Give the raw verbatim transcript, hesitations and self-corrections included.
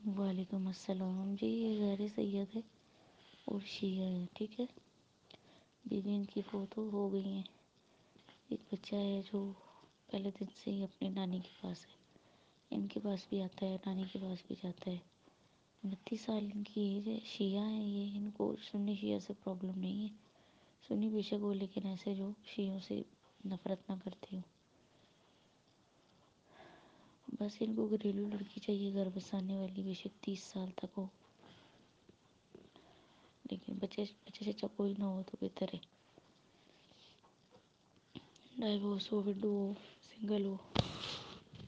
वालेकुम अस्सलाम जी। ये ज़ाहिर सैयद है और शिया है, ठीक है। बीवी इनकी फोटो हो गई है। एक बच्चा है जो पहले दिन से ही अपनी नानी के पास है। इनके पास भी आता है, नानी के पास भी जाता है। उनतीस साल इनकी एज है। शिया है ये। इनको सुन्नी शिया से प्रॉब्लम नहीं है। सुन्नी बेशक हो, लेकिन ऐसे जो शियों से नफरत ना करती हूँ। बस इनको घरेलू लड़की चाहिए, घर बसाने वाली, बेशक तीस साल तक हो, लेकिन बच्चे बच्चे चच्चा कोई ना हो तो बेहतर है। डाइवोर्स हो, विडो हो, सिंगल हो,